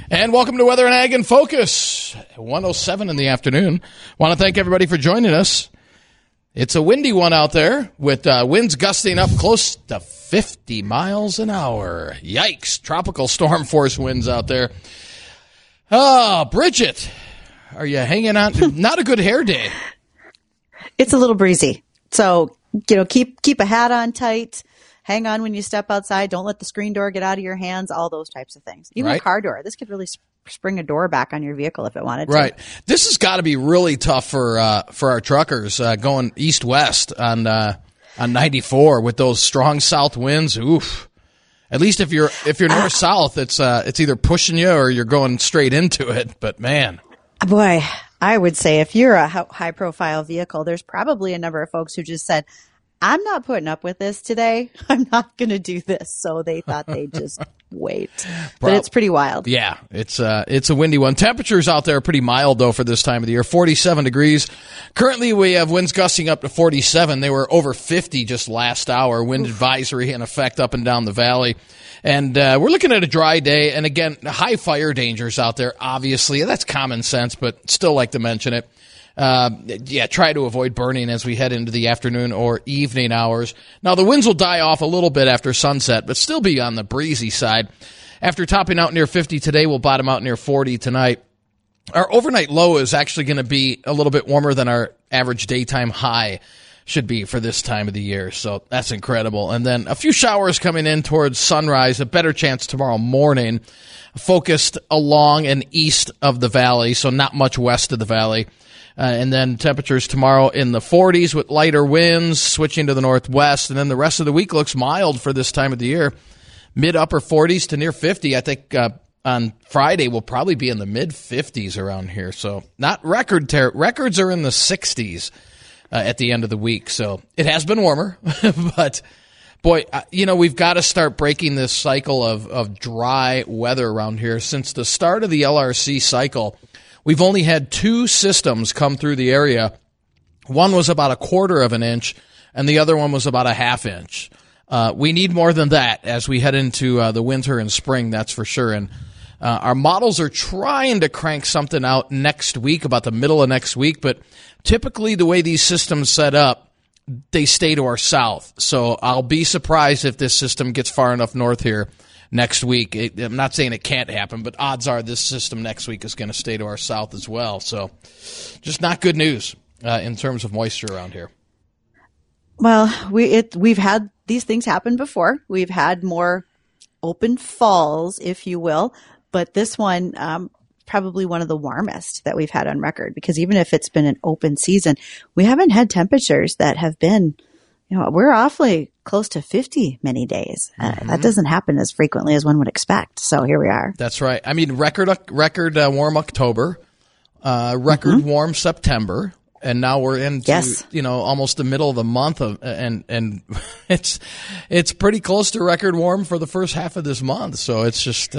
And welcome to Weather and Ag in Focus, 1:07 in the afternoon. Want to thank everybody for joining us. It's a windy one out there with winds gusting up close to 50 miles an hour. Yikes, tropical storm force winds out there. Oh, Bridget, are you hanging on? Not a good hair day. It's a little breezy. So, keep a hat on tight. Hang on when you step outside. Don't let the screen door get out of your hands. All those types of things. Even a car door. This could really spring a door back on your vehicle if it wanted to. Right. This has got to be really tough for our truckers going east-west on 94 with those strong south winds. Oof. At least if you're north-south, it's either pushing you or you're going straight into it. But man, boy, I would say if you're a high-profile vehicle, there's probably a number of folks who just said, I'm not putting up with this today. I'm not going to do this. So they thought they'd just wait. But it's pretty wild. Yeah, it's a windy one. Temperatures out there are pretty mild, though, for this time of the year. 47 degrees. Currently, we have winds gusting up to 47. They were over 50 just last hour. Wind advisory in effect up and down the valley. And we're looking at a dry day. And, again, high fire dangers out there, obviously. That's common sense, but still like to mention it. Try to avoid burning as we head into the afternoon or evening hours. Now, the winds will die off a little bit after sunset, but still be on the breezy side. After topping out near 50 today, we'll bottom out near 40 tonight. Our overnight low is actually going to be a little bit warmer than our average daytime high should be for this time of the year. So that's incredible. And then a few showers coming in towards sunrise, a better chance tomorrow morning, focused along and east of the valley, so not much west of the valley. And then temperatures tomorrow in the 40s with lighter winds switching to the northwest. And then the rest of the week looks mild for this time of the year. Mid-upper 40s to near 50. I think on Friday we'll probably be in the mid-50s around here. So not records are in the 60s at the end of the week. So it has been warmer. But, boy, we've got to start breaking this cycle of dry weather around here. Since the start of the LRC cycle, we've only had two systems come through the area. One was about a quarter of an inch, and the other one was about a half inch. We need more than that as we head into the winter and spring, that's for sure. And our models are trying to crank something out next week, about the middle of next week. But typically the way these systems set up, they stay to our south. So I'll be surprised if this system gets far enough north here next week. I'm not saying it can't happen, but odds are this system next week is going to stay to our south as well. So just not good news in terms of moisture around here. Well, we've had these things happen before. We've had more open falls, if you will, but this one probably one of the warmest that we've had on record, because even if it's been an open season, we haven't had temperatures that have been, we're awfully close to 50 many days. That doesn't happen as frequently as one would expect. So here we are. That's right. I mean, record warm October, record warm September, and now we're into almost the middle of the month and it's pretty close to record warm for the first half of this month. So it's just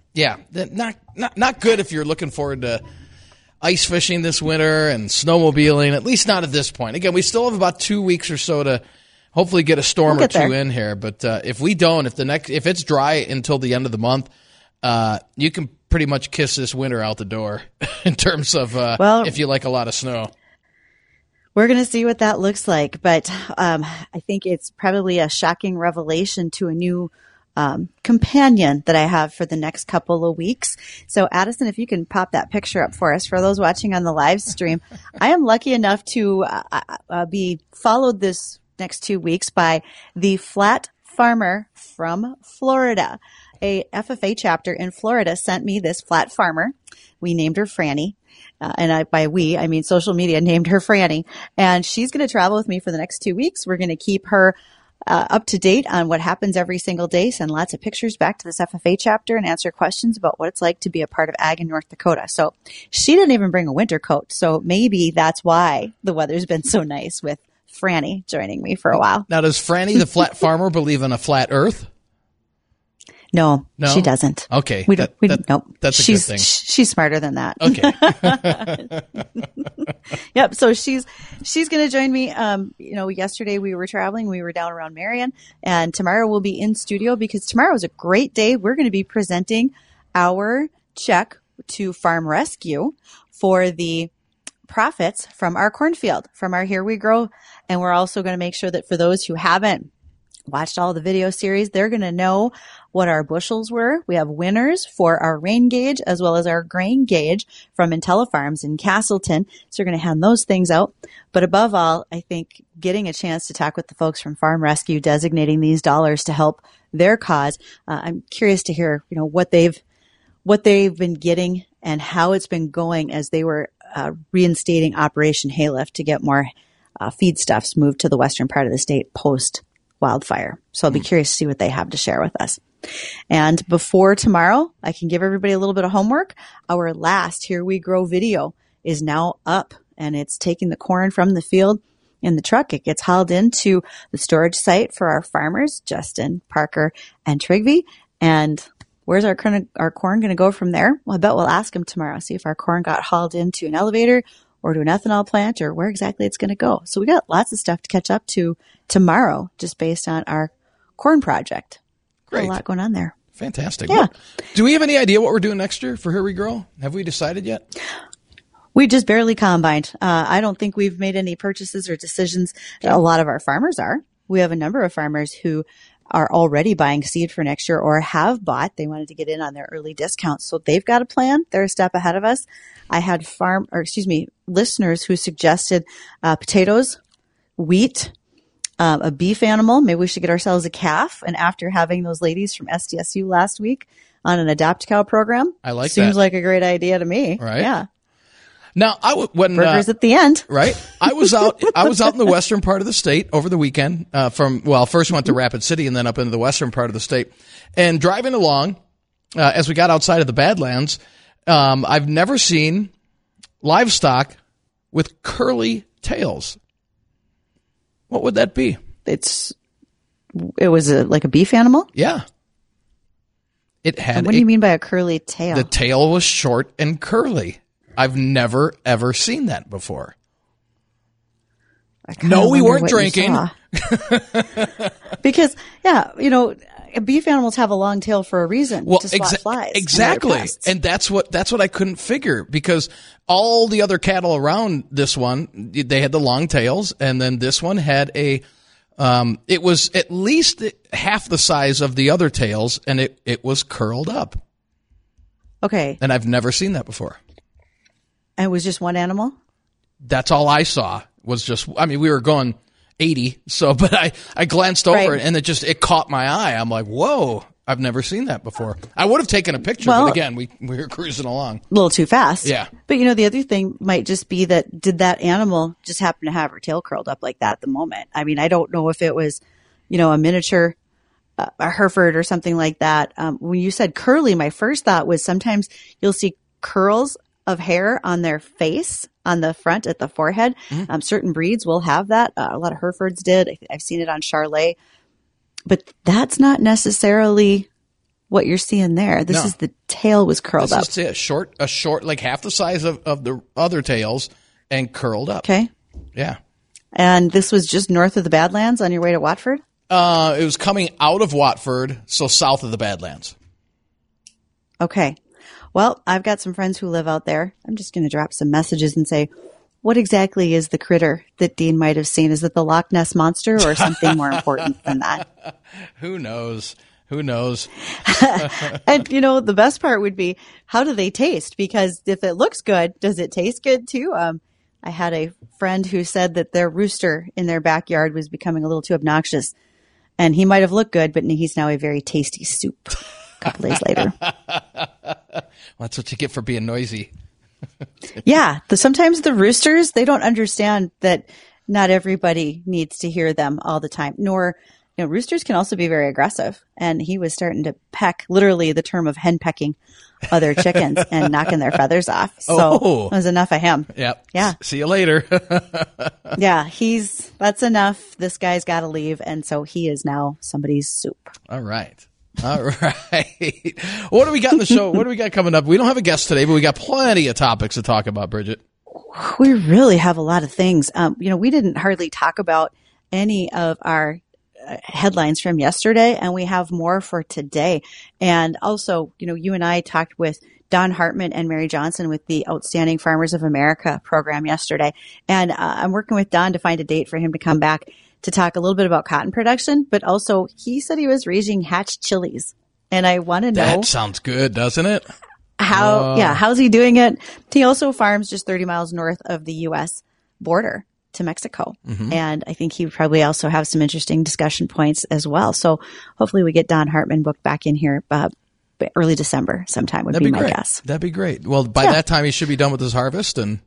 not good if you're looking forward to ice fishing this winter and snowmobiling, at least not at this point. Again, we still have about 2 weeks or so to hopefully get a storm or two in here. But if we don't, if it's dry until the end of the month, you can pretty much kiss this winter out the door in terms of if you like a lot of snow. We're going to see what that looks like. But I think it's probably a shocking revelation to a new companion that I have for the next couple of weeks. So Addison, if you can pop that picture up for us, for those watching on the live stream, I am lucky enough to be followed this next 2 weeks by the Flat Farmer from Florida. A FFA chapter in Florida sent me this Flat Farmer. We named her Franny. By we, I mean social media named her Franny. And she's going to travel with me for the next 2 weeks. We're going to keep her up to date on what happens every single day, send lots of pictures back to this FFA chapter and answer questions about what it's like to be a part of ag in North Dakota. So she didn't even bring a winter coat. So maybe that's why the weather's been so nice with Franny joining me for a while. Now, does Franny, the Flat Farmer, believe in a flat earth? No, she doesn't. Okay. Nope. That's a good thing. She's smarter than that. Okay. Yep. So she's going to join me. Yesterday we were traveling. We were down around Marion, and tomorrow we'll be in studio because tomorrow is a great day. We're going to be presenting our check to Farm Rescue for the profits from our cornfield, from our Here We Grow. And we're also going to make sure that for those who haven't watched all the video series, they're going to know what our bushels were. We have winners for our rain gauge as well as our grain gauge from IntelliFarms in Castleton. So we're going to hand those things out. But above all, I think getting a chance to talk with the folks from Farm Rescue, designating these dollars to help their cause. I'm curious to hear, what they've been getting and how it's been going as they were reinstating Operation Haylift to get more feedstuffs moved to the western part of the state post wildfire. So I'll be curious to see what they have to share with us. And before tomorrow, I can give everybody a little bit of homework. Our last Here We Grow video is now up, and it's taking the corn from the field in the truck. It gets hauled into the storage site for our farmers, Justin, Parker, and Trigby. And where's our corn going to go from there? Well, I bet we'll ask them tomorrow, see if our corn got hauled into an elevator or to an ethanol plant or where exactly it's going to go. So we got lots of stuff to catch up to tomorrow just based on our corn project. Great. A lot going on there. Fantastic. Yeah. Well, do we have any idea what we're doing next year for Here We Grow? Have we decided yet? We just barely combined. I don't think we've made any purchases or decisions. Okay. A lot of our farmers are. We have a number of farmers who are already buying seed for next year or have bought. They wanted to get in on their early discounts. So they've got a plan. They're a step ahead of us. I had listeners who suggested potatoes, wheat, a beef animal. Maybe we should get ourselves a calf. And after having those ladies from SDSU last week on an Adopt Cow program, I like seems that. like a great idea to me. Right. Yeah. Now, burgers at the end, right? I was out in the western part of the state over the weekend. First went to Rapid City and then up into the western part of the state. And driving along, as we got outside of the Badlands, I've never seen livestock with curly tails. What would that be? It was like a beef animal? Yeah. It had. What do you mean by a curly tail? The tail was short and curly. I've never, ever seen that before. No, we weren't drinking. Because, beef animals have a long tail for a reason. Well, to swat flies. Exactly. And that's what I couldn't figure, because all the other cattle around this one, they had the long tails, and then this one had it was at least half the size of the other tails, and it was curled up. Okay. And I've never seen that before. And it was just one animal? That's all I saw was we were going 80, but I glanced over and it caught my eye. I'm like, whoa, I've never seen that before. I would have taken a picture, but again, we were cruising along. A little too fast. Yeah. But the other thing might just be did that animal just happen to have her tail curled up like that at the moment? I mean, I don't know if it was, a miniature a Hereford or something like that. When you said curly, my first thought was sometimes you'll see curls of hair on their face, on the front at the forehead. Mm-hmm. Certain breeds will have that. A lot of Herefords did. I've seen it on Charlet. But that's not necessarily what you're seeing there. This is the tail was curled up. This is a short, like half the size of the other tails and curled up. Okay. Yeah. And this was just north of the Badlands on your way to Watford? It was coming out of Watford, so south of the Badlands. Okay. Well, I've got some friends who live out there. I'm just going to drop some messages and say, what exactly is the critter that Dean might have seen? Is it the Loch Ness Monster or something more important than that? Who knows? And, the best part would be, how do they taste? Because if it looks good, does it taste good too? I had a friend who said that their rooster in their backyard was becoming a little too obnoxious. And he might have looked good, but he's now a very tasty soup a couple days later. Well, that's what you get for being noisy. Yeah. Sometimes the roosters, they don't understand that not everybody needs to hear them all the time. Nor, roosters can also be very aggressive. And he was starting to peck, literally the term of hen pecking other chickens and knocking their feathers off. So it was enough of him. Yep. Yeah. See you later. Yeah. That's enough. This guy's got to leave. And so he is now somebody's soup. All right. What do we got in the show? What do we got coming up? We don't have a guest today, but we got plenty of topics to talk about, Bridget. We really have a lot of things. We didn't hardly talk about any of our headlines from yesterday, and we have more for today. And also, you and I talked with Don Hartman and Mary Johnson with the Outstanding Farmers of America program yesterday. And I'm working with Don to find a date for him to come back to talk a little bit about cotton production, but also he said he was raising hatch chilies. And I want to know. That sounds good, doesn't it? How's he doing it? He also farms just 30 miles north of the U.S. border to Mexico. Mm-hmm. And I think he would probably also have some interesting discussion points as well. So hopefully we get Don Hartman booked back in here early December sometime would be my guess. That'd be great. Well, by that time he should be done with his harvest and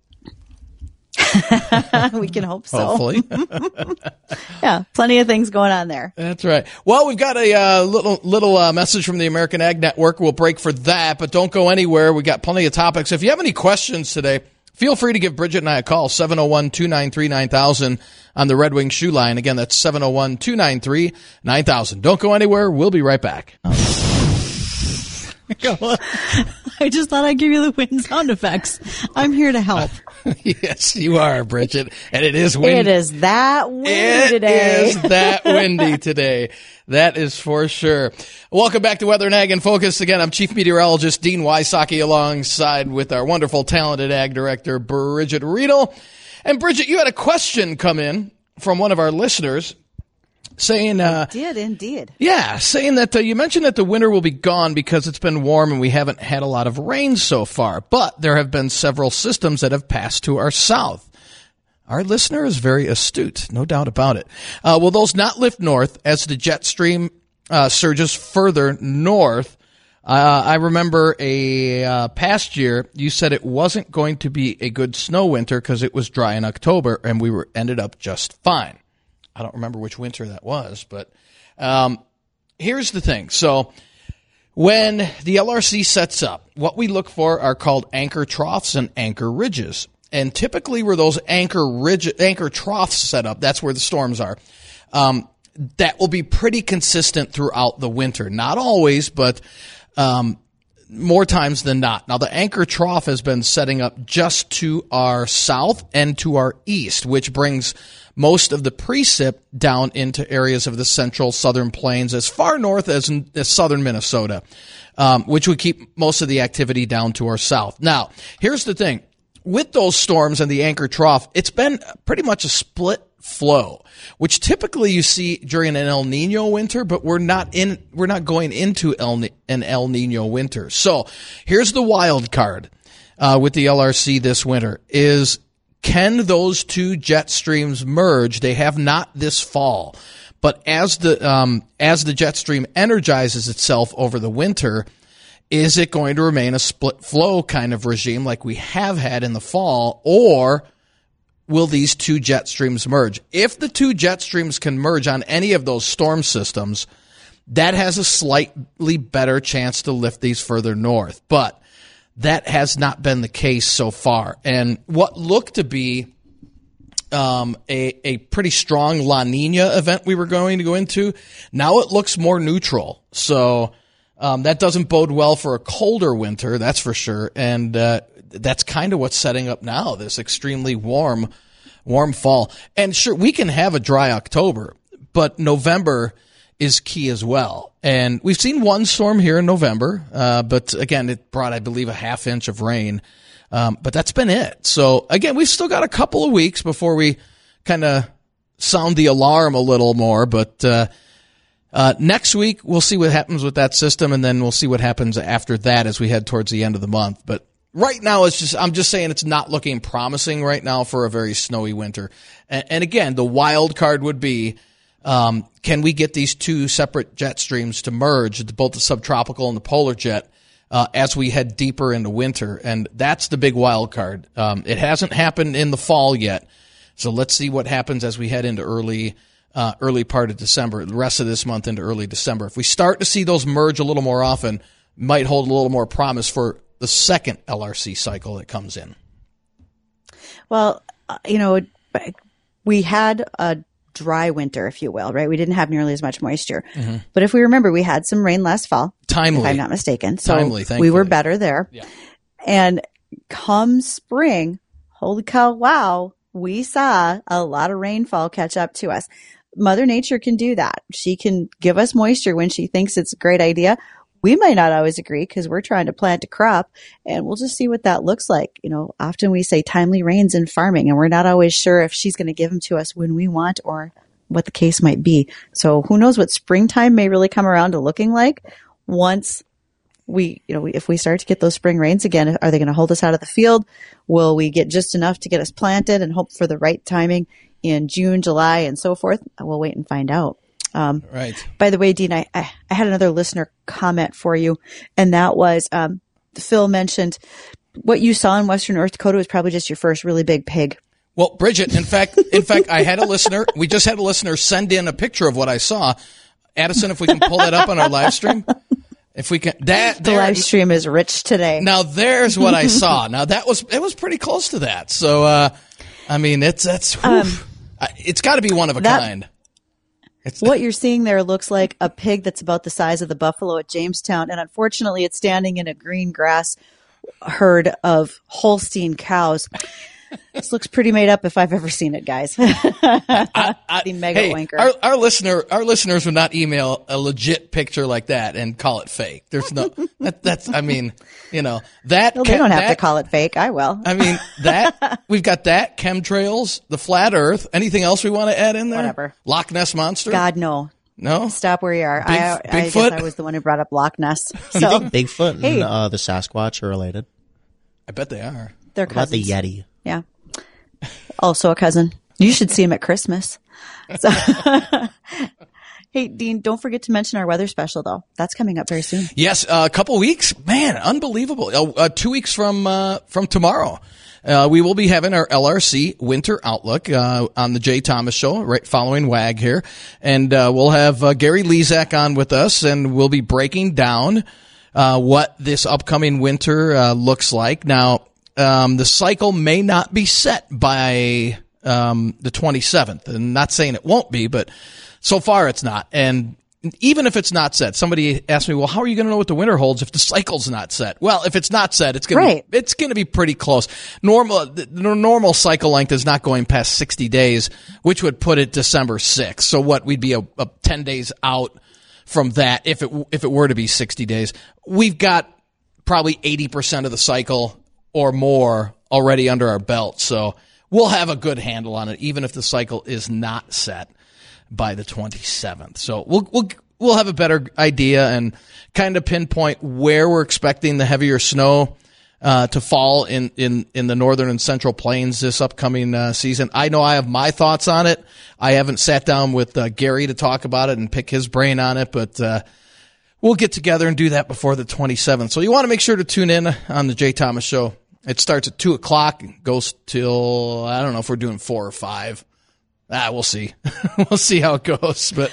we can hope so. Hopefully. Yeah, plenty of things going on there. That's right. Well, we've got a little message from the American Ag Network. We'll break for that, but don't go anywhere. We got plenty of topics. If you have any questions today, feel free to give Bridget and I a call, 701-293-9000 on the Red Wing Shoe Line. Again, that's 701-293-9000. Don't go anywhere. We'll be right back. I just thought I'd give you the wind sound effects. I'm here to help. Yes, you are, Bridget. And it is windy. It is that windy today. It is that windy today. That is for sure. Welcome back to Weather and Ag in Focus. Again, I'm Chief Meteorologist Dean Wysocki alongside with our wonderful, talented Ag Director, Bridget Riedel. And Bridget, you had a question come in from one of our listeners saying, I did indeed. Yeah, saying that you mentioned that the winter will be gone because it's been warm and we haven't had a lot of rain so far, but there have been several systems that have passed to our south. Our listener is very astute, no doubt about it. Will those not lift north as the jet stream surges further north? I remember a past year you said it wasn't going to be a good snow winter because it was dry in October and we ended up just fine. I don't remember which winter that was, but here's the thing. So when the LRC sets up, what we look for are called anchor troughs and anchor ridges. And typically where those anchor troughs set up, that's where the storms are. That will be pretty consistent throughout the winter. Not always, but more times than not. Now, the anchor trough has been setting up just to our south and to our east, which brings most of the precip down into areas of the central southern plains as far north as southern Minnesota, which would keep most of the activity down to our south. Now, here's the thing. With those storms and the anchor trough, it's been pretty much a split flow, which typically you see during an El Nino winter, but we're not going into an El Nino winter. So here's the wild card with the LRC this winter is, can those two jet streams merge? They have not this fall, but as the jet stream energizes itself over the winter, is it going to remain a split flow kind of regime like we have had in the fall, or will these two jet streams merge? If the two jet streams can merge on any of those storm systems, that has a slightly better chance to lift these further north. But that has not been the case so far. And what looked to be a pretty strong La Nina event we were going to go into, now it looks more neutral. So that doesn't bode well for a colder winter, that's for sure. And that's kind of what's setting up now, this extremely warm fall. And sure, we can have a dry October, but November is key as well. And we've seen one storm here in November, but again, it brought, I believe, a half inch of rain. But that's been it. So again, we've still got a couple of weeks before we kind of sound the alarm a little more. But next week, we'll see what happens with that system, and then we'll see what happens after that as we head towards the end of the month. But right now, I'm just saying it's not looking promising right now for a very snowy winter. And again, the wild card would be, can we get these two separate jet streams to merge, both the subtropical and the polar jet, as we head deeper into winter? And that's the big wild card. It hasn't happened in the fall yet. So let's see what happens as we head into early part of December, the rest of this month into early December. If we start to see those merge a little more often, might hold a little more promise for the second LRC cycle that comes in. Well, we had a dry winter, if you will, right? We didn't have nearly as much moisture. Mm-hmm. But if we remember, we had some rain last fall. Timely. If I'm not mistaken. So Timely, we were better there. Yeah. And come spring, holy cow, wow, we saw a lot of rainfall catch up to us. Mother Nature can do that. She can give us moisture when she thinks it's a great idea. we might not always agree because we're trying to plant a crop, and we'll just see what that looks like. Often we say timely rains in farming, and we're not always sure if she's going to give them to us when we want or what the case might be. So who knows what springtime may really come around to looking like once if we start to get those spring rains again. Are they going to hold us out of the field? Will we get just enough to get us planted and hope for the right timing in June, July, and so forth? We'll wait and find out. Right. By the way, Dean, I had another listener comment for you, and that was Phil mentioned what you saw in Western North Dakota was probably just your first really big pig. Well, Bridget, in fact, I had a listener. We just had a listener send in a picture of what I saw. Addison, if we can pull that up on our live stream, if we can. The live stream is rich today. Now there's what I saw. Now it was pretty close to that. So I mean, it's got to be one of a kind. What you're seeing there looks like a pig that's about the size of the buffalo at Jamestown, and unfortunately, it's standing in a green grass herd of Holstein cows. This looks pretty made up if I've ever seen it, guys. The mega oinker. Our listeners would not email a legit picture like that and call it fake. There's no that's I mean, that no, they don't have to call it fake. I will. I mean, we've got that, chemtrails, the flat earth. Anything else we want to add in there? Whatever. Loch Ness monster? God, no. No? Stop where you are. I guess I was the one who brought up Loch Ness. So. You think Bigfoot and the Sasquatch are related? I bet they are. They're cousins. What about the Yeti? Yeah. Also a cousin. You should see him at Christmas. So, hey, Dean, don't forget to mention our weather special, though. That's coming up very soon. Yes, a couple weeks. Man, unbelievable. 2 weeks from tomorrow. We will be having our LRC Winter Outlook on the Jay Thomas Show, right following WAG here. And we'll have Gary Lezak on with us, and we'll be breaking down what this upcoming winter looks like. Now, the cycle may not be set by the 27th. And not saying it won't be, but so far it's not. And even if it's not set, somebody asked me, well, how are you going to know what the winter holds if the cycle's not set? Well, if it's not set, it's going to be pretty close. The normal cycle length is not going past 60 days, which would put it December 6th. So we'd be a 10 days out from that if it were to be 60 days. We've got probably 80% of the cycle or more already under our belt. So we'll have a good handle on it, even if the cycle is not set by the 27th. So we'll have a better idea and kind of pinpoint where we're expecting the heavier snow to fall in the northern and central plains this upcoming season. I know I have my thoughts on it. I haven't sat down with Gary to talk about it and pick his brain on it, but we'll get together and do that before the 27th. So you want to make sure to tune in on the Jay Thomas Show. It starts at 2:00 and goes till, I don't know if we're doing 4 or 5. We'll see. We'll see how it goes. But,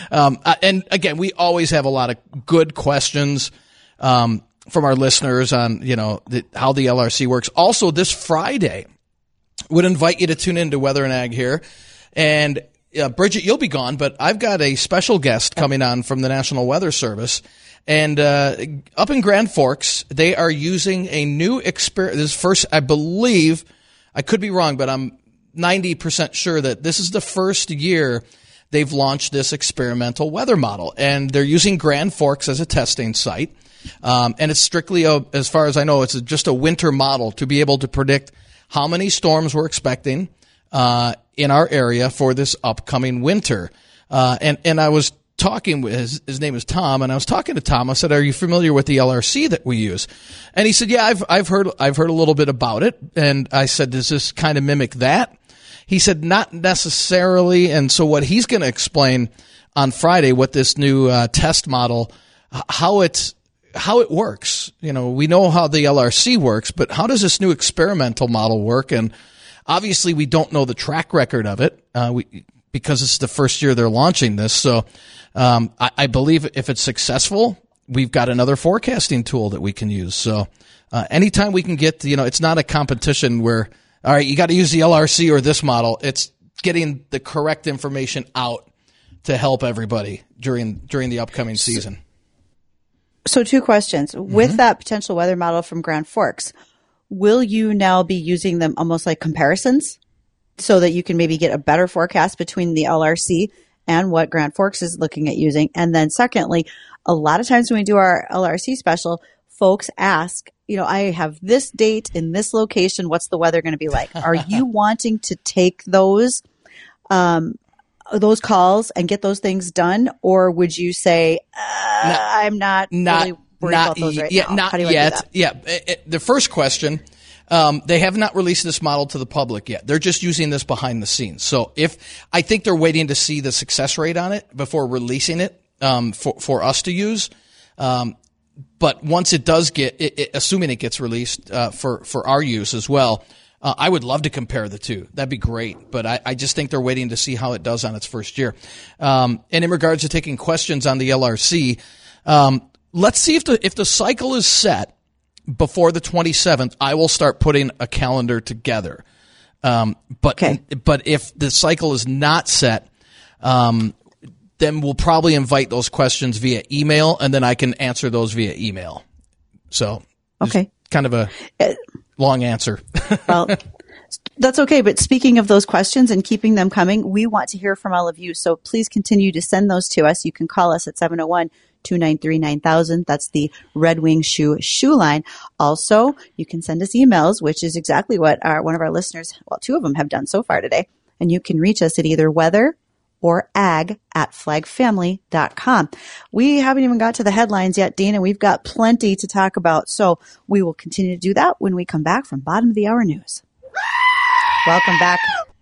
and again, we always have a lot of good questions, from our listeners on, how the LRC works. Also, this Friday, would invite you to tune into Weather and Ag here. And, Bridget, you'll be gone, but I've got a special guest coming on from the National Weather Service. And up in Grand Forks, they are using a new experiment. This is first, I believe, I could be wrong, but I'm 90% sure that this is the first year they've launched this experimental weather model. And they're using Grand Forks as a testing site. And it's strictly, as far as I know, it's just a winter model to be able to predict how many storms we're expecting in our area for this upcoming winter. And I was talking with his name is Tom, and I was talking to Tom. I said, "Are you familiar with the LRC that we use?" And he said, "Yeah, I've heard a little bit about it." And I said, "Does this kind of mimic that?" He said, "Not necessarily." And so what he's going to explain on Friday, what this new test model, how it works. We know how the LRC works, but how does this new experimental model work? And obviously, we don't know the track record of it. Because it's the first year they're launching this. So I believe if it's successful, we've got another forecasting tool that we can use. So anytime we can get, it's not a competition where, all right, you got to use the LRC or this model. It's getting the correct information out to help everybody during the upcoming season. So 2 questions. With that potential weather model from Grand Forks, will you now be using them almost like comparisons, so that you can maybe get a better forecast between the LRC and what Grand Forks is looking at using. And then secondly, a lot of times when we do our LRC special, folks ask, I have this date in this location. What's the weather going to be like? Are you wanting to take those calls and get those things done? Or would you say, I'm not really worried about those right now? Not How do you yet. like to do Yeah. The first question, they have not released this model to the public yet. They're just using this behind the scenes. So I think they're waiting to see the success rate on it before releasing it, for us to use. But once it does assuming it gets released, for our use as well, I would love to compare the two. That'd be great. But I just think they're waiting to see how it does on its first year. And in regards to taking questions on the LRC, let's see if the cycle is set before the 27th. I will start putting a calendar together. But if the cycle is not set, then we'll probably invite those questions via email, and then I can answer those via email. So, okay, kind of a long answer. Well, that's okay. But speaking of those questions and keeping them coming, we want to hear from all of you. So please continue to send those to us. You can call us at 701-293-9000. That's the Red Wing Shoe line. Also, you can send us emails, which is exactly what one of our listeners, well, two of them have done so far today. And you can reach us at either weather or ag@flagfamily.com. We haven't even got to the headlines yet, Dean, and we've got plenty to talk about. So we will continue to do that when we come back from bottom of the hour news. Welcome back.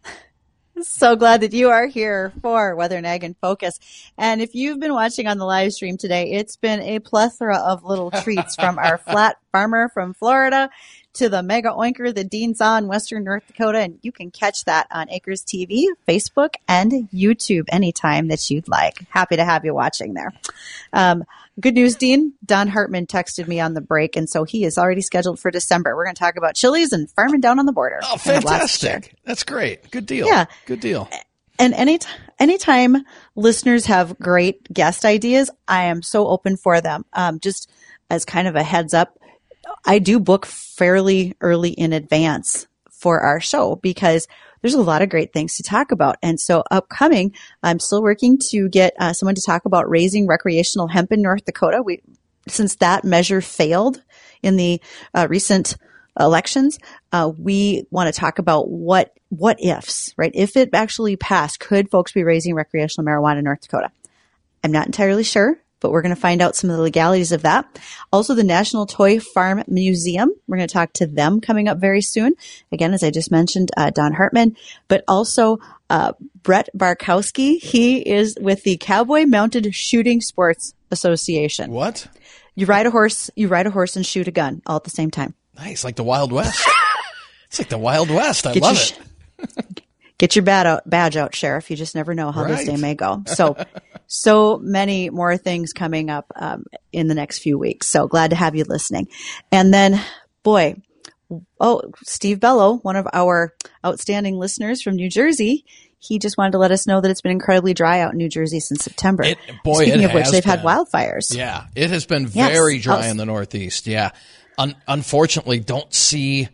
So glad that you are here for Weather and Ag in Focus. And if you've been watching on the live stream today, it's been a plethora of little treats from our flat farmer from Florida to the mega oinker that Dean saw in Western North Dakota. And you can catch that on Acres TV, Facebook, and YouTube anytime that you'd like. Happy to have you watching there. Good news, Dean. Don Hartman texted me on the break, and so he is already scheduled for December. We're going to talk about chilies and farming down on the border. Oh, fantastic. That's great. Good deal. Yeah. Good deal. And anytime listeners have great guest ideas, I am so open for them. Just as kind of a heads up, I do book fairly early in advance for our show because there's a lot of great things to talk about. And so upcoming, I'm still working to get someone to talk about raising recreational hemp in North Dakota. Since that measure failed in the recent elections, we want to talk about what ifs, right? If it actually passed, could folks be raising recreational marijuana in North Dakota? I'm not entirely sure, but we're going to find out some of the legalities of that. Also, the National Toy Farm Museum. We're going to talk to them coming up very soon. Again, as I just mentioned, Don Hartman, but also Brett Barkowski. He is with the Cowboy Mounted Shooting Sports Association. What? You ride a horse and shoot a gun all at the same time. Nice, like the Wild West. It's like the Wild West. I love it. Get your badge out, Sheriff. You just never know how this day may go. So many more things coming up in the next few weeks. So glad to have you listening. And then, Steve Bello, one of our outstanding listeners from New Jersey, he just wanted to let us know that it's been incredibly dry out in New Jersey since September. Speaking of which, they've had wildfires. Yeah, it has been very dry in the Northeast. Yeah. Unfortunately, don't see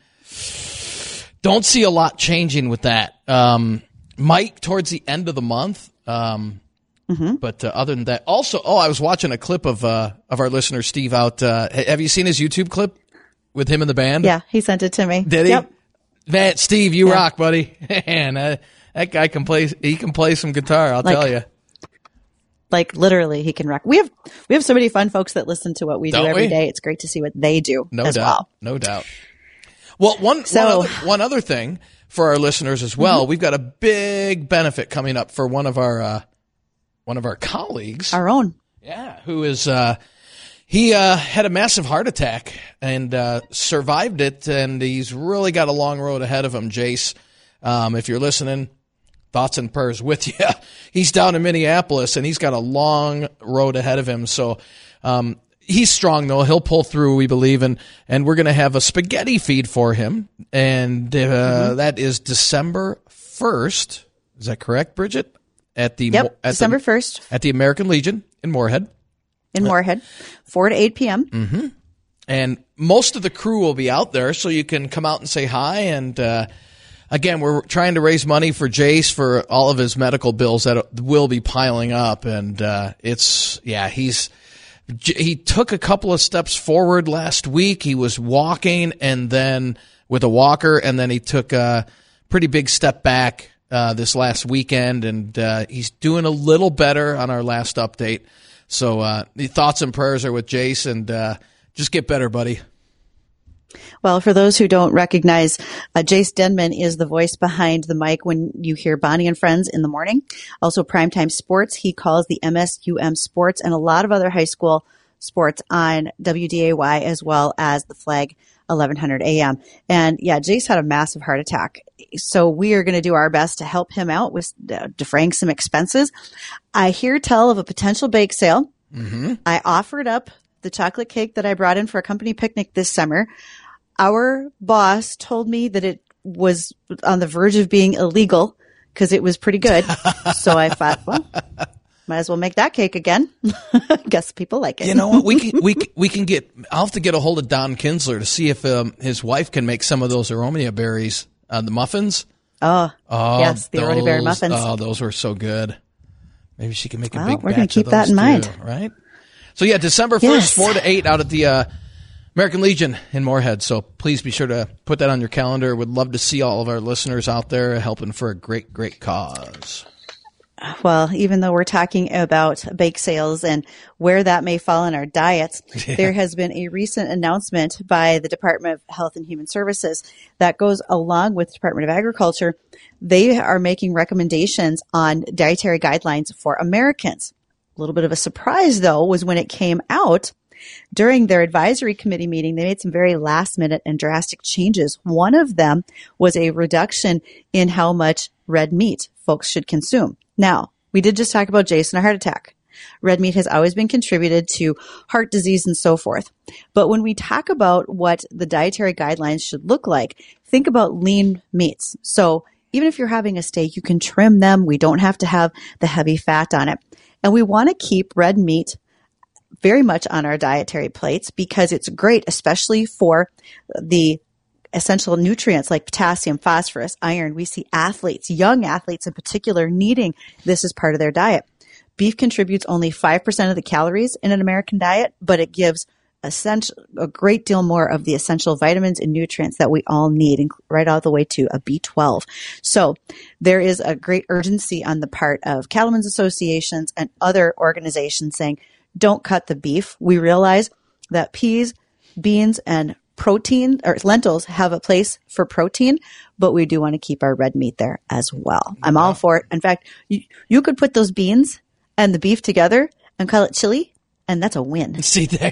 a lot changing with that. Might towards the end of the month. But other than that, also, I was watching a clip of our listener Steve out. Have you seen his YouTube clip with him and the band? Yeah, he sent it to me. Did he? Yep. Man, Steve, you rock, buddy. And that guy can play. He can play some guitar. I'll tell you. Like literally, he can rock. We have so many fun folks that listen to what we do every day. It's great to see what they do. No doubt. Well, one other thing for our listeners as well. We've got a big benefit coming up for one of our colleagues, our own. Yeah, who is he had a massive heart attack and survived it, and he's really got a long road ahead of him. Jace, if you're listening, thoughts and prayers with you. He's down in Minneapolis, and he's got a long road ahead of him. So he's strong, though. He'll pull through, we believe, and we're going to have a spaghetti feed for him, and that is December 1st. Is that correct, Bridget? December 1st. At the American Legion in Moorhead. 4 to 8 p.m. Mm-hmm. And most of the crew will be out there, so you can come out and say hi and again, we're trying to raise money for Jace for all of his medical bills that will be piling up. And he took a couple of steps forward last week. He was walking and then with a walker, and then he took a pretty big step back this last weekend, and he's doing a little better on our last update. So the thoughts and prayers are with Jace, and just get better, buddy. Well, for those who don't recognize, Jace Denman is the voice behind the mic when you hear Bonnie and Friends in the morning. Also, Primetime Sports, he calls the MSUM Sports and a lot of other high school sports on WDAY as well as the Flag 1100 AM. And yeah, Jace had a massive heart attack. So we are going to do our best to help him out with defraying some expenses. I hear tell of a potential bake sale. Mm-hmm. I offered up the chocolate cake that I brought in for a company picnic this summer. Our boss told me that it was on the verge of being illegal because it was pretty good. So I thought, well, might as well make that cake again. Guess people like it. You know what? We can get. I'll have to get a hold of Don Kinsler to see if his wife can make some of those aromia berries, the muffins. Oh yes, the aromia berry muffins. Oh, those were so good. Maybe she can make a big batch. We're going to keep of that in mind, too, right? So yeah, December 1st, 4 to 8 out at the American Legion in Moorhead. So please be sure to put that on your calendar. Would love to see all of our listeners out there helping for a great, great cause. Well, even though we're talking about bake sales and where that may fall in our diets, there has been a recent announcement by the Department of Health and Human Services that goes along with the Department of Agriculture. They are making recommendations on dietary guidelines for Americans. A little bit of a surprise, though, was when it came out during their advisory committee meeting. They made some very last minute and drastic changes. One of them was a reduction in how much red meat folks should consume. Now, we did just talk about Jason, a heart attack. Red meat has always been contributed to heart disease and so forth. But when we talk about what the dietary guidelines should look like, think about lean meats. So even if you're having a steak, you can trim them. We don't have to have the heavy fat on it. And we want to keep red meat very much on our dietary plates because it's great, especially for the essential nutrients like potassium, phosphorus, iron. We see athletes, young athletes in particular, needing this as part of their diet. Beef contributes only 5% of the calories in an American diet, but it gives a great deal more of the essential vitamins and nutrients that we all need, right all the way to a B12. So there is a great urgency on the part of cattlemen's associations and other organizations saying, don't cut the beef. We realize that peas, beans, and protein or lentils have a place for protein, but we do want to keep our red meat there as well. I'm all for it. In fact, you could put those beans and the beef together and call it chili, and that's a win. See there.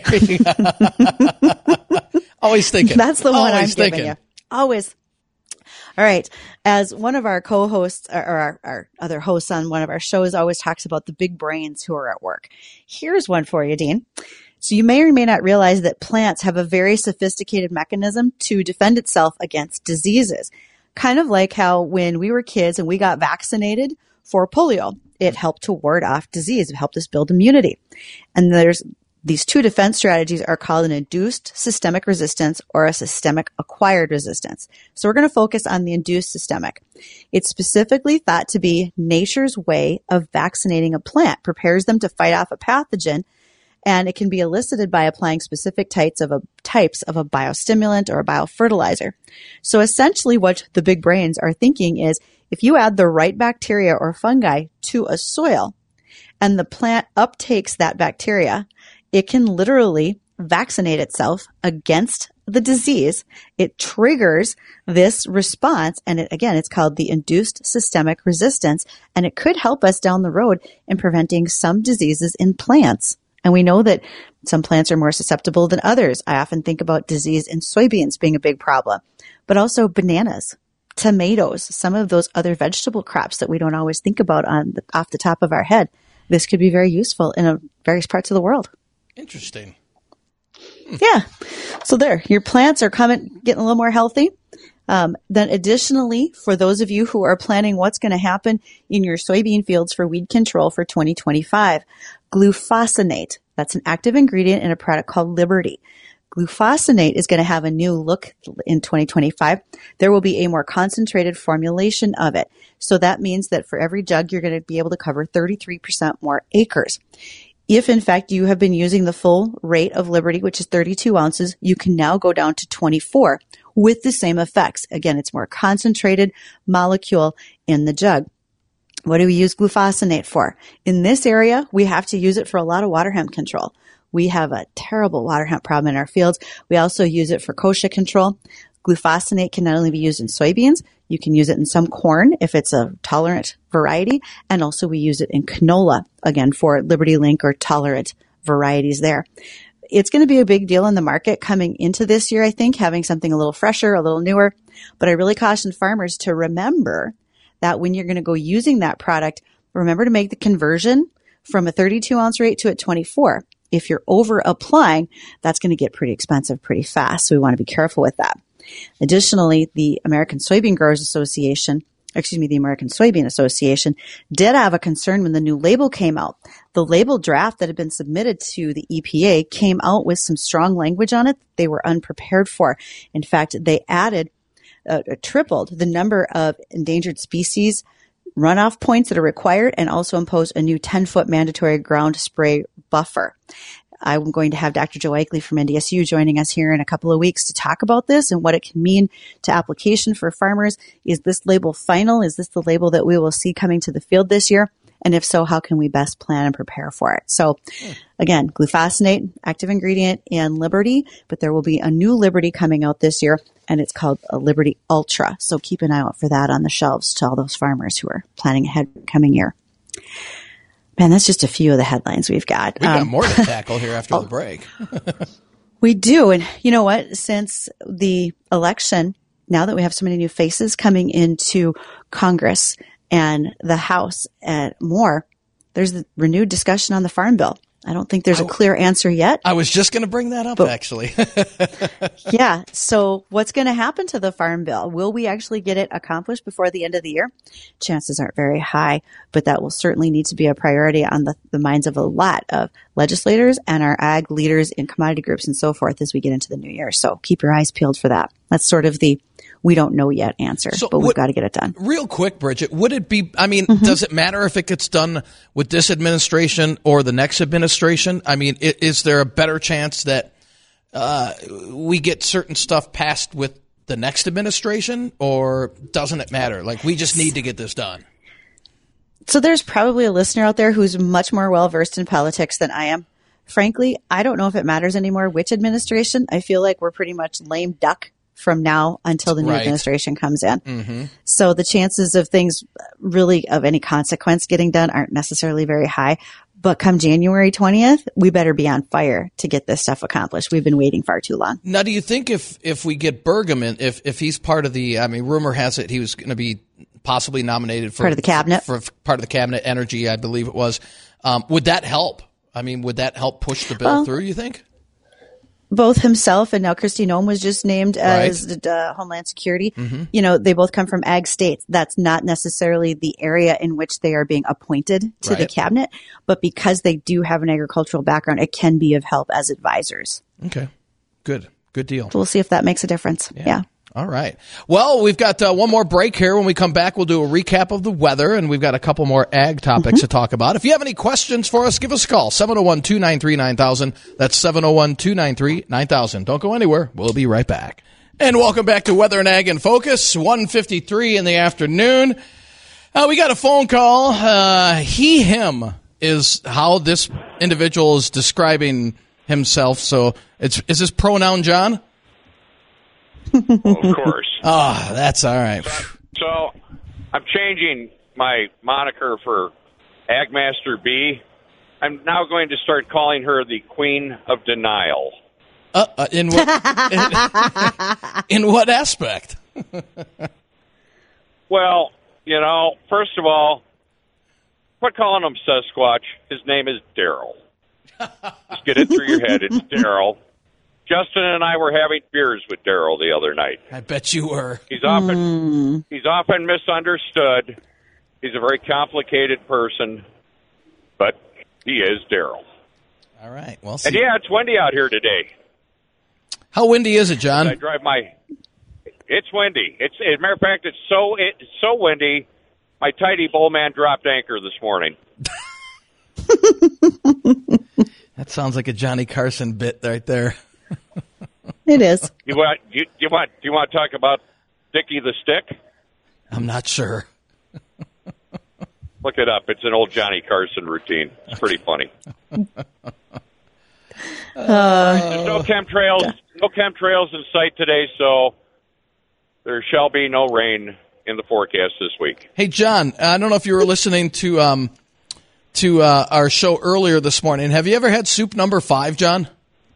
Always thinking. That's the one Always I'm giving you. Always. All right. As one of our co-hosts or our other hosts on one of our shows always talks about the big brains who are at work. Here's one for you, Dean. So you may or may not realize that plants have a very sophisticated mechanism to defend itself against diseases. Kind of like how when we were kids and we got vaccinated for polio, it helped to ward off disease. It helped us build immunity. And there's these two defense strategies are called an induced systemic resistance or a systemic acquired resistance. So we're going to focus on the induced systemic. It's specifically thought to be nature's way of vaccinating a plant, prepares them to fight off a pathogen, and it can be elicited by applying specific types of a biostimulant or a biofertilizer. So essentially what the big brains are thinking is if you add the right bacteria or fungi to a soil and the plant uptakes that bacteria, it can literally vaccinate itself against the disease. It triggers this response, and it's called the induced systemic resistance, and it could help us down the road in preventing some diseases in plants. And we know that some plants are more susceptible than others. I often think about disease in soybeans being a big problem, but also bananas, tomatoes, some of those other vegetable crops that we don't always think about off the top of our head. This could be very useful in various parts of the world. Interesting. Yeah. So there, your plants are getting a little more healthy. Then additionally, for those of you who are planning what's going to happen in your soybean fields for weed control for 2025, glufosinate, that's an active ingredient in a product called Liberty. Glufosinate is going to have a new look in 2025. There will be a more concentrated formulation of it. So that means that for every jug, you're going to be able to cover 33% more acres. If, in fact, you have been using the full rate of Liberty, which is 32 ounces, you can now go down to 24 with the same effects. Again, it's more concentrated molecule in the jug. What do we use glufosinate for? In this area, we have to use it for a lot of water hemp control. We have a terrible water hemp problem in our fields. We also use it for kochia control. Glufosinate can not only be used in soybeans, you can use it in some corn if it's a tolerant variety, and also we use it in canola, again, for Liberty Link or tolerant varieties there. It's going to be a big deal in the market coming into this year, I think, having something a little fresher, a little newer. But I really caution farmers to remember that when you're going to go using that product, remember to make the conversion from a 32-ounce rate to a 24. If you're over applying, that's going to get pretty expensive pretty fast. So we want to be careful with that. Additionally, the American Soybean Association did have a concern when the new label came out. The label draft that had been submitted to the EPA came out with some strong language on it they were unprepared for. In fact, they added, tripled the number of endangered species runoff points that are required and also imposed a new 10-foot mandatory ground spray buffer. I'm going to have Dr. Joe Eichley from NDSU joining us here in a couple of weeks to talk about this and what it can mean to application for farmers. Is this label final? Is this the label that we will see coming to the field this year? And if so, how can we best plan and prepare for it? So again, glufosinate, active ingredient in Liberty, but there will be a new Liberty coming out this year, and it's called a Liberty Ultra. So keep an eye out for that on the shelves to all those farmers who are planning ahead for the coming year. Man, that's just a few of the headlines we've got. We've got more to tackle here after the break. We do. And you know what? Since the election, now that we have so many new faces coming into Congress and the House and more, there's the renewed discussion on the Farm Bill. I don't think there's a clear answer yet. I was just going to bring that up, actually. Yeah. So what's going to happen to the Farm Bill? Will we actually get it accomplished before the end of the year? Chances aren't very high, but that will certainly need to be a priority on the minds of a lot of legislators and our ag leaders in commodity groups and so forth as we get into the new year. So keep your eyes peeled for that. That's sort of the we don't know yet answer, but we've got to get it done. Real quick, Bridget, would it be, does it matter if it gets done with this administration or the next administration? I mean, is there a better chance that we get certain stuff passed with the next administration, or doesn't it matter? Like, we just need to get this done. So there's probably a listener out there who's much more well-versed in politics than I am. Frankly, I don't know if it matters anymore which administration. I feel like we're pretty much lame duck from now until the new administration comes in. Mm-hmm. So the chances of things really of any consequence getting done aren't necessarily very high. But come January 20th, we better be on fire to get this stuff accomplished. We've been waiting far too long. Now, do you think if we get Burgum in, if he's part of the, rumor has it he was going to be possibly nominated for part of the cabinet, for part of the cabinet, energy, I believe it was, would that help? I mean, would that help push the bill through, you think? Both himself and now Kristi Noem was just named as Homeland Security. Mm-hmm. You know, they both come from ag states. That's not necessarily the area in which they are being appointed to the cabinet, but because they do have an agricultural background, it can be of help as advisors. Okay. Good deal. So we'll see if that makes a difference. Yeah. All right. Well, we've got one more break here. When we come back, we'll do a recap of the weather, and we've got a couple more ag topics to talk about. If you have any questions for us, give us a call, 701-293-9000. That's 701-293-9000. Don't go anywhere. We'll be right back. And welcome back to Weather and Ag in Focus, 1:53 in the afternoon. We got a phone call. He, him is how this individual is describing himself. So is this pronoun John? Of course. Oh, that's all right. So I'm changing my moniker for Agmaster B. I'm now going to start calling her the Queen of Denial. In what aspect? Well, first of all, quit calling him Sasquatch. His name is Daryl. Just get it through your head. It's Daryl. Justin and I were having beers with Daryl the other night. I bet you were. He's often misunderstood. He's a very complicated person, but he is Daryl. All right. Well, and yeah, it's windy out here today. How windy is it, John? It's windy. As a matter of fact, it's so windy. My tidy bowman dropped anchor this morning. That sounds like a Johnny Carson bit right there. It is. You want to talk about Dickie the Stick? I'm not sure. Look it up. It's an old Johnny Carson routine. It's pretty funny. There's no chemtrails in sight today, so there shall be no rain in the forecast this week. Hey, John, I don't know if you were listening to our show earlier this morning. Have you ever had soup number 5, John?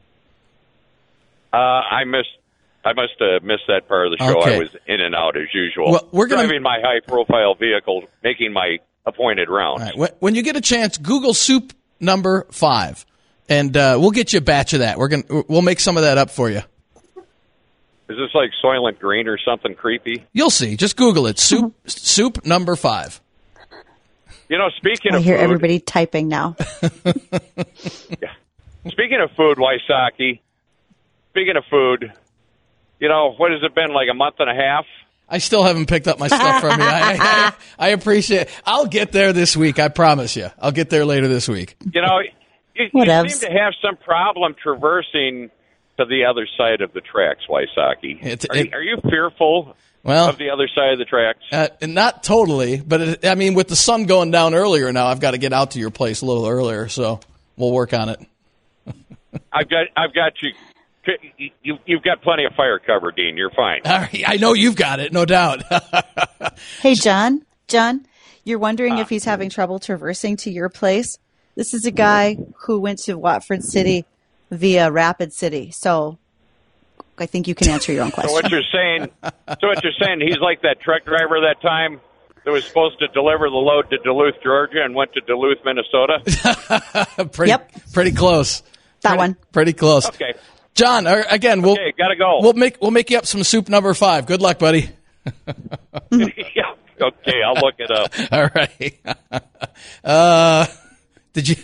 I must have missed that part of the show. Okay. I was in and out as usual. Well, we're driving my high-profile vehicle, making my appointed rounds. All right. When you get a chance, Google soup number 5, and we'll get you a batch of that. We'll make some of that up for you. Is this like Soylent Green or something creepy? You'll see. Just Google it. Soup number 5. You know, speaking I of hear food, everybody typing now. Yeah. Speaking of food, Wysocki. Speaking of food, you know, what has it been, like a month and a half? I still haven't picked up my stuff from you. I appreciate it. I'll get there this week. I promise you. I'll get there later this week. You know, you seem to have some problem traversing to the other side of the tracks, Wysocki. Are you fearful of the other side of the tracks? Not totally, but with the sun going down earlier now, I've got to get out to your place a little earlier, so we'll work on it. I've got you. You've got plenty of fire cover, Dean. You're fine. All right, I know you've got it, no doubt. Hey, John, you're wondering if he's having trouble traversing to your place? This is a guy who went to Watford City via Rapid City, so I think you can answer your own question. So what you're saying, he's like that truck driver that time that was supposed to deliver the load to Duluth, Georgia, and went to Duluth, Minnesota? Pretty close. One. Pretty close. Okay. John, again, gotta go. We'll make you up some soup number 5. Good luck, buddy. Yeah. Okay, I'll look it up. All right. Did you?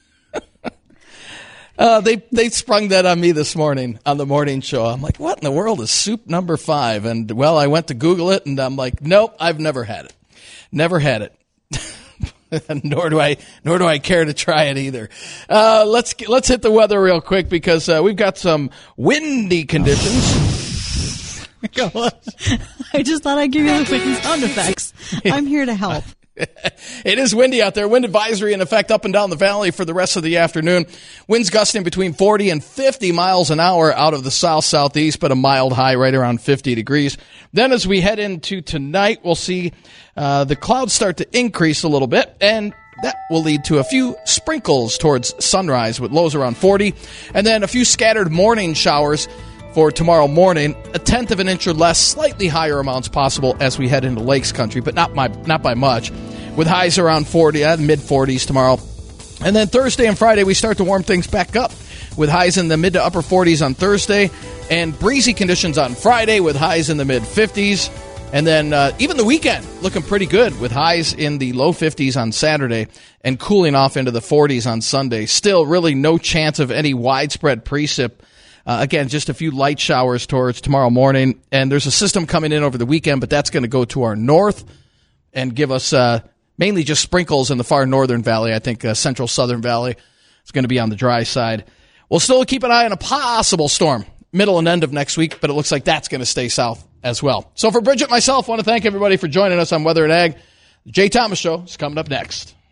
They sprung that on me this morning on the morning show. I'm like, what in the world is soup number 5? And well, I went to Google it, and I'm like, nope, I've never had it. Never had it. Nor do I care to try it either. Let's hit the weather real quick because we've got some windy conditions. I just thought I'd give you the quick sound effects. I'm here to help. It is windy out there. Wind advisory in effect up and down the valley for the rest of the afternoon. Winds gusting between 40 and 50 miles an hour out of the south-southeast, but a mild high right around 50 degrees. Then as we head into tonight, we'll see the clouds start to increase a little bit, and that will lead to a few sprinkles towards sunrise with lows around 40, and then a few scattered morning showers for tomorrow morning, 1/10 of an inch or less, slightly higher amounts possible as we head into Lakes Country, but not by much, with highs around 40, mid-40s tomorrow. And then Thursday and Friday, we start to warm things back up with highs in the mid to upper 40s on Thursday, and breezy conditions on Friday with highs in the mid-50s. And then even the weekend looking pretty good with highs in the low 50s on Saturday and cooling off into the 40s on Sunday. Still really no chance of any widespread precip. Again, just a few light showers towards tomorrow morning. And there's a system coming in over the weekend, but that's going to go to our north and give us mainly just sprinkles in the far northern valley. I think central southern valley is going to be on the dry side. We'll still keep an eye on a possible storm middle and end of next week, but it looks like that's going to stay south as well. So for Bridget, myself, I want to thank everybody for joining us on Weather and Ag. The Jay Thomas Show is coming up next.